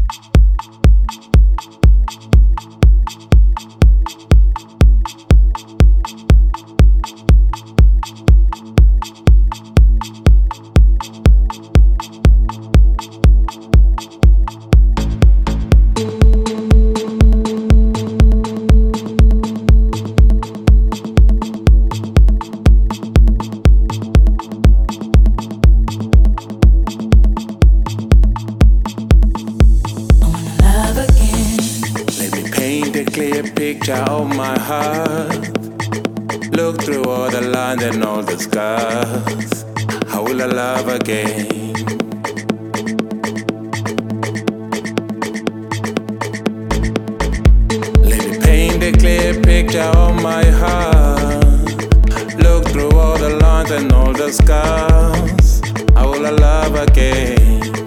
Picture of my heart. Look through all the lines and all the scars. How will I love again? Let me paint a clear picture of my heart. Look through all the lines and all the scars. How will I love again?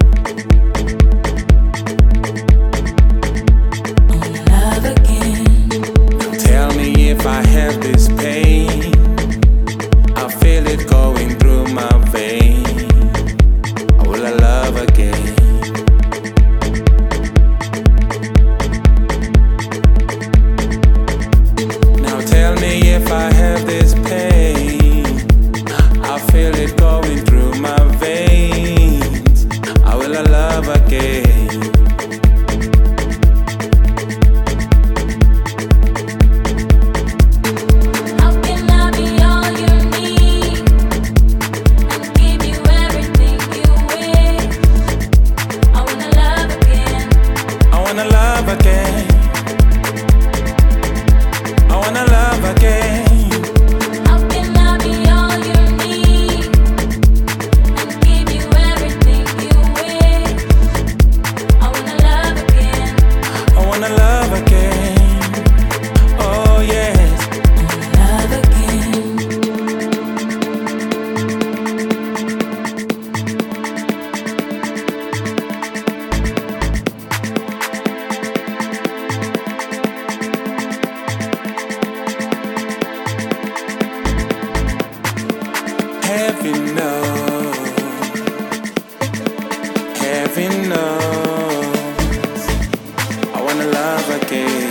If I have this pain, I feel it going through my vein. Will I love again? Now tell me if I have this pain, I feel it going through my veins. Will I love again? Heaven knows, I wanna love again.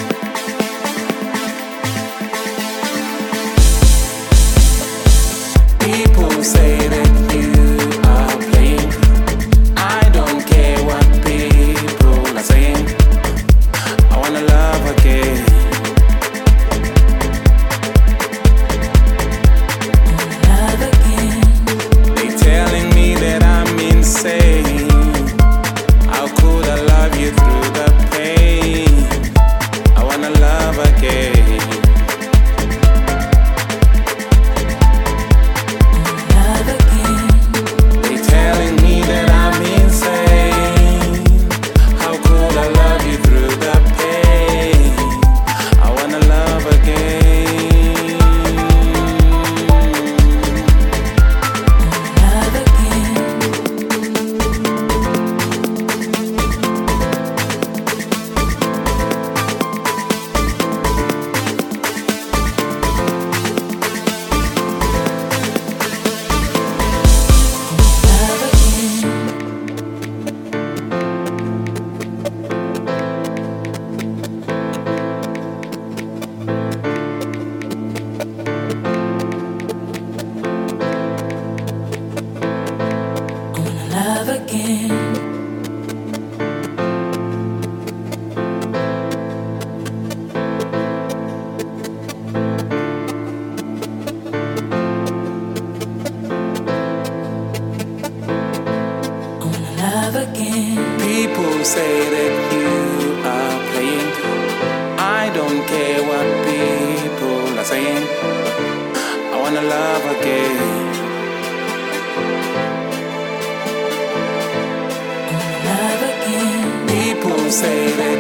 People say that you are playing. I don't care what people are saying. I wanna love again. How could I love you through the pain? I wanna love again. They telling me that I'm insane. How could I love you through the pain? I wanna love again. Love again. I wanna love again. People say that you are playing. I don't care what people are saying. I wanna love again. People say that